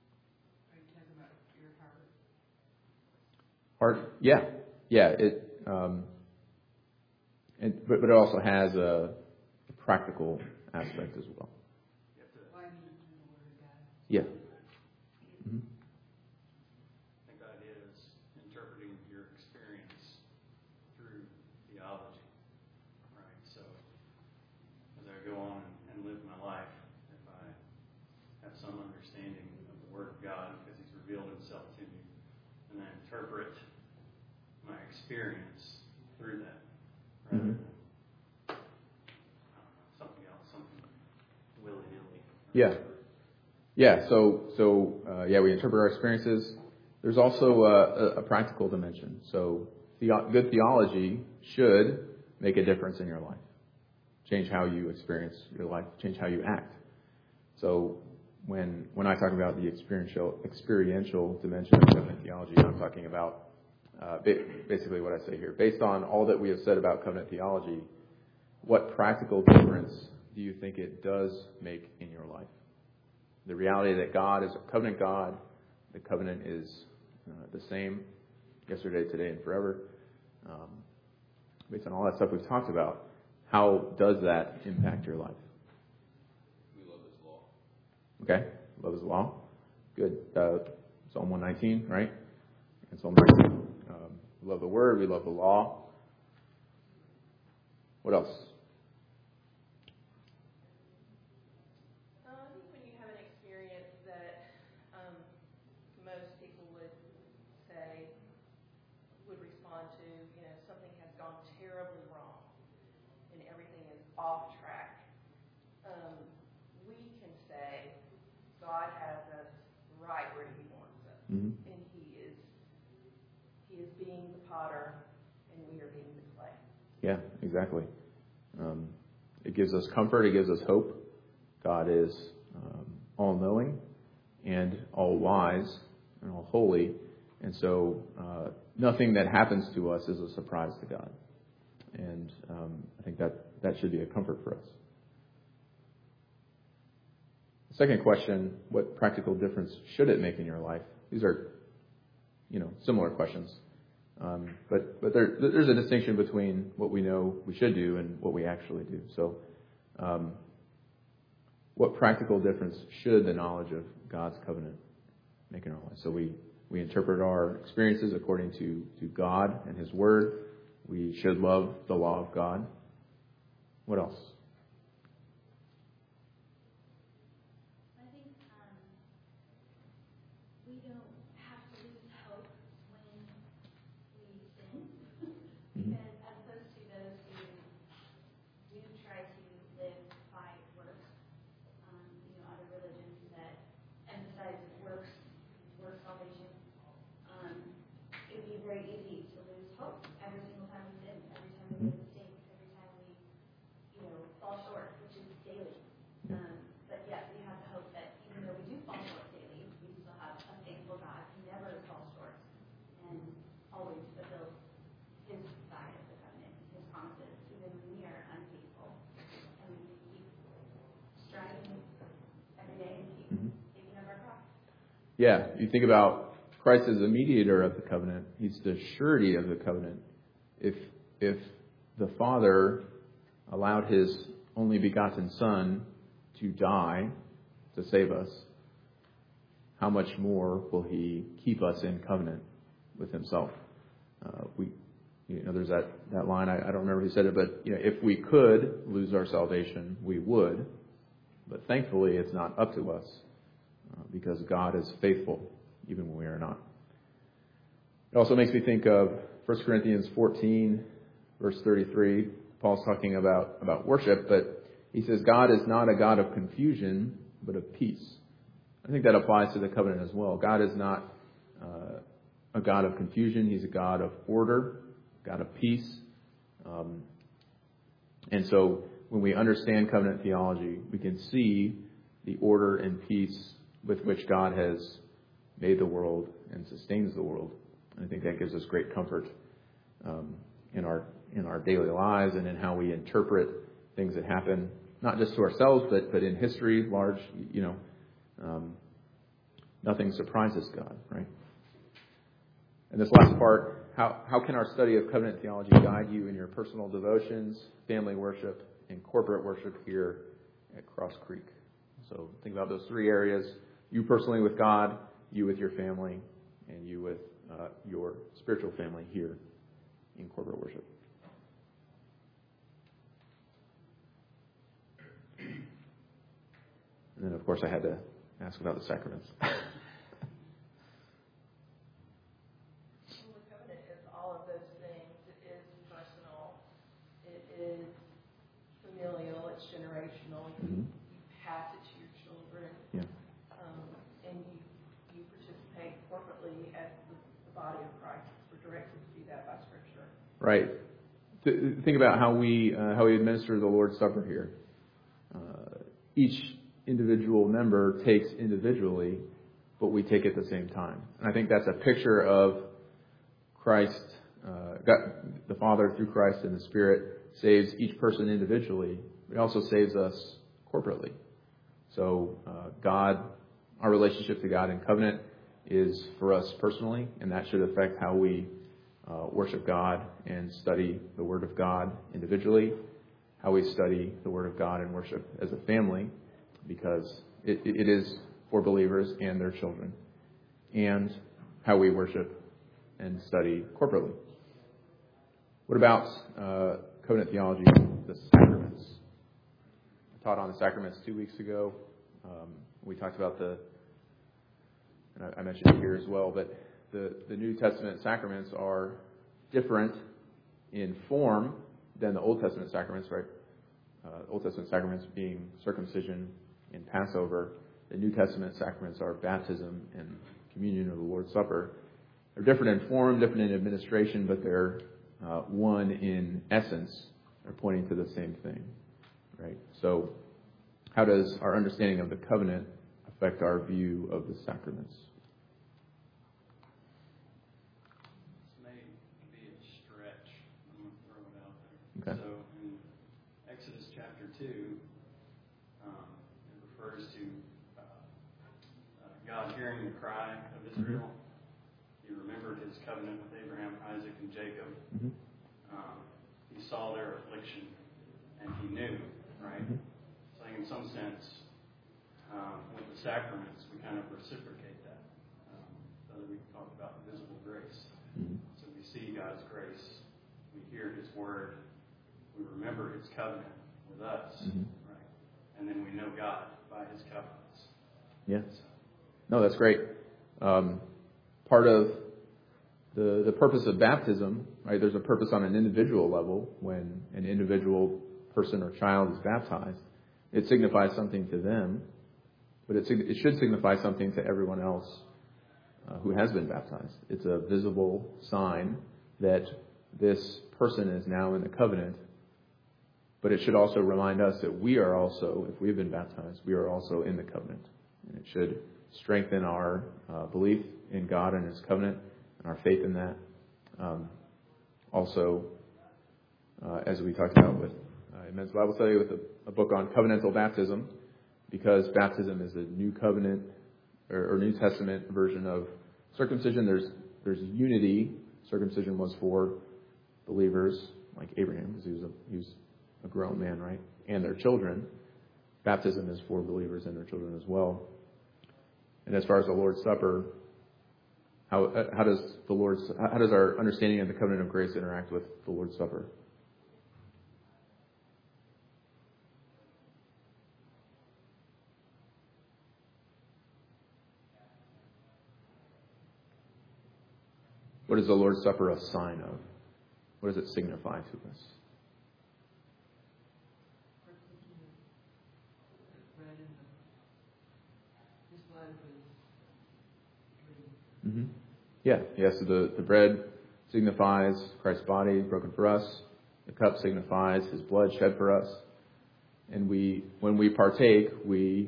Heart, yeah, yeah. It, um, and but, but it also has a, a practical aspect as well. Yeah. Mm-hmm. I think the idea is interpreting your experience through theology, right? So as I go on and live my life, if I have some understanding of the Word of God because He's revealed Himself to me, and I interpret my experience through that, rather Mm-hmm. than uh, something else, something willy-nilly. Yeah. Yeah, so, so uh, yeah, we interpret our experiences. There's also a, a practical dimension. So the, good theology should make a difference in your life, change how you experience your life, change how you act. So when when I talk about the experiential experiential dimension of covenant theology, I'm talking about uh, basically what I say here. Based on all that we have said about covenant theology, what practical difference do you think it does make in your life? The reality that God is a covenant God, the covenant is uh, the same yesterday, today, and forever. Um, based on all that stuff we've talked about, how does that impact your life? We love His law. Okay, love His law. Good. Uh, Psalm one nineteen, right? And Psalm nineteen. Um, we love the Word. We love the law. What else? Uh, I think when you have an experience that um, most people would say, would respond to, you know, something has gone terribly wrong and everything is off track, um, we can say God has us right where He wants us, Mm-hmm. and He is He is being the potter, and we are being the clay. Yeah, exactly. Um, it gives us comfort. It gives us hope. God is um, all-knowing and all-wise and all-holy. And so uh, nothing that happens to us is a surprise to God. And um, I think that, that should be a comfort for us. Second question, what practical difference should it make in your life? These are, you know, similar questions. Um, but but there, there's a distinction between what we know we should do and what we actually do. So um, what practical difference should the knowledge of God's covenant make in our life? So we, we interpret our experiences according to, to God and His Word. We should love the law of God. What else? I think um, we don't have to lose hope when we sin, because as opposed to those who do try to live by works, um, you know, other religions that emphasize works, work salvation, um, it would be very easy to lose hope every single time we sin, every time we make a mistake, every time we, you know, fall short, which is daily. Um, but yet we have the hope that even though we do fall short daily, we still have a faithful God who never falls short and always fulfills His side of the covenant, His promises, even when we are unfaithful. And we keep striving every day and keep Mhm. taking up our cross. Yeah, you think about Christ as the mediator of the covenant. He's the surety of the covenant. If if the Father allowed His only begotten Son to die to save us, how much more will He keep us in covenant with Himself? Uh, we, you know, there's that, that line, I, I don't remember who said it, but you know, if we could lose our salvation, we would. But thankfully, it's not up to us uh, because God is faithful even when we are not. It also makes me think of First Corinthians fourteen, verse thirty-three. Paul's talking about, about worship, but he says, God is not a God of confusion, but of peace. I think that applies to the covenant as well. God is not uh, a God of confusion. He's a God of order, God of peace. Um, and so when we understand covenant theology, we can see the order and peace with which God has made the world and sustains the world. And I think that gives us great comfort um, in our in our daily lives and in how we interpret things that happen, not just to ourselves, but but in history, large, you know, um, nothing surprises God, right? And this last part, how how can our study of covenant theology guide you in your personal devotions, family worship, and corporate worship here at Cross Creek? So think about those three areas: you personally with God, you with your family, and you with uh, your spiritual family here in corporate worship. And then, of course, I had to ask about the sacraments. Well, the covenant is all of those things. It is personal. It is familial. It's generational. Mm-hmm. You pass it to your children. Yeah. Um, and you, you participate corporately as the, the body of Christ. We're directed to do that by Scripture. Right. th- think about how we uh, how we administer the Lord's Supper here. Uh, each individual member takes individually, but we take at the same time. And I think that's a picture of Christ, uh, God, the Father through Christ and the Spirit saves each person individually, but He also saves us corporately. So uh, God, our relationship to God in covenant is for us personally, and that should affect how we uh, worship God and study the Word of God individually, how we study the Word of God and worship as a family, because it, it is for believers and their children, and how we worship and study corporately. What about uh, covenant theology, the sacraments? I taught on the sacraments two weeks ago. Um, we talked about the, and I, I mentioned it here as well, but the, the New Testament sacraments are different in form than the Old Testament sacraments, right? Uh, Old Testament sacraments being circumcision and Passover. The New Testament sacraments are baptism and communion of the Lord's Supper. They're different in form, different in administration, but they're uh, one in essence. They're pointing to the same thing, right? So how does our understanding of the covenant affect our view of the sacraments? This may be a stretch. I'm going to throw it out there. Okay. So in Exodus chapter two, um, it refers to uh, uh, God hearing the cry of Israel. Mm-hmm. He remembered His covenant with Abraham, Isaac, and Jacob. Mm-hmm. Um, he saw their affliction, and He knew, right? Mm-hmm. So in some sense, um, with the sacraments, we kind of reciprocate that. Um, so we talk about visible grace. Mm-hmm. So we see God's grace, we hear His word, we remember His covenant with us, mm-hmm. right? And then we know God by His covenants. Yes. No, that's great. Um, part of the the purpose of baptism, right? There's a purpose on an individual level when an individual person or child is baptized. It signifies something to them, but it, it should signify something to everyone else uh, who has been baptized. It's a visible sign that this person is now in the covenant, but it should also remind us that we are also, if we've been baptized, we are also in the covenant. And it should strengthen our uh, belief in God and His covenant and our faith in that. Um, also, uh, as we talked about with uh, in men's Bible study, with a, a book on covenantal baptism, because baptism is a new covenant or, or New Testament version of circumcision. There's there's unity. Circumcision was for believers like Abraham, because he was a he was a grown man, right, and their children. Baptism is for believers and their children as well. And as far as the Lord's Supper, how how does the Lord's how does our understanding of the covenant of grace interact with the Lord's Supper? What is the Lord's Supper a sign of? What does it signify to us? Mm-hmm. Yeah, yeah. So the, the bread signifies Christ's body broken for us. The cup signifies His blood shed for us. And we, when we partake, we,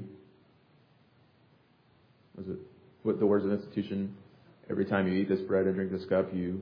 was it what the words of institution? Every time you eat this bread and drink this cup, you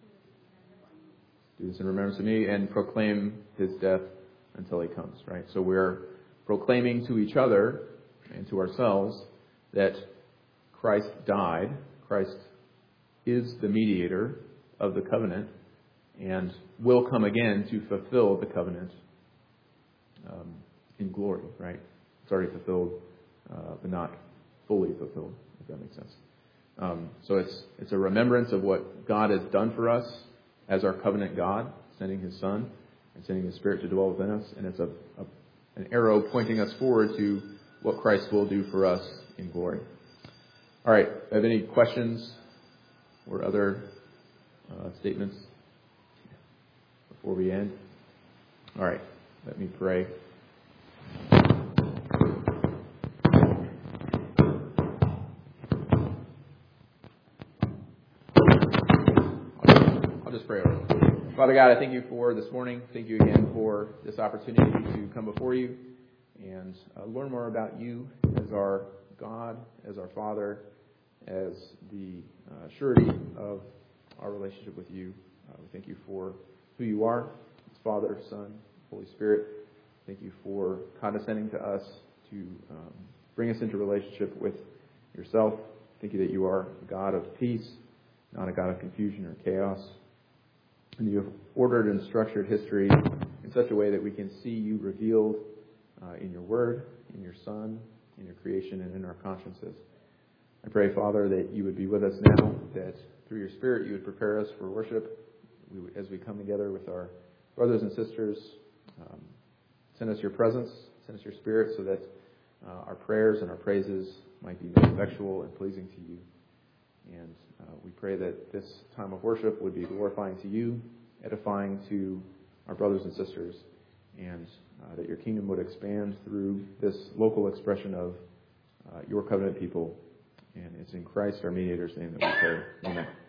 do this in remembrance of me, and proclaim His death until He comes. Right. So we're proclaiming to each other and to ourselves that Christ died. Christ is the mediator of the covenant and will come again to fulfill the covenant um, in glory, right? It's already fulfilled, uh, but not fully fulfilled, if that makes sense. Um, so it's it's a remembrance of what God has done for us as our covenant God, sending His Son and sending His Spirit to dwell within us. And it's a, a an arrow pointing us forward to what Christ will do for us in glory. All right. Have any questions or other uh, statements before we end? All right. Let me pray. I'll just pray over. Father God, I thank you for this morning. Thank you again for this opportunity to come before you and uh, learn more about you as our God, as our Father, as the uh, surety of our relationship with you. Uh, we thank you for who you are, as Father, Son, Holy Spirit. Thank you for condescending to us to um, bring us into relationship with yourself. Thank you that you are a God of peace, not a God of confusion or chaos. And you have ordered and structured history in such a way that we can see you revealed uh, in your word, in your Son, in your creation, and in our consciences. I pray, Father, that you would be with us now, that through your Spirit you would prepare us for worship we, as we come together with our brothers and sisters. Um, send us your presence, send us your Spirit, so that uh, our prayers and our praises might be made effectual and pleasing to you. And uh, we pray that this time of worship would be glorifying to you, edifying to our brothers and sisters, and uh, that your kingdom would expand through this local expression of uh, your covenant people. And it's in Christ, our mediator's name, that we pray. Amen.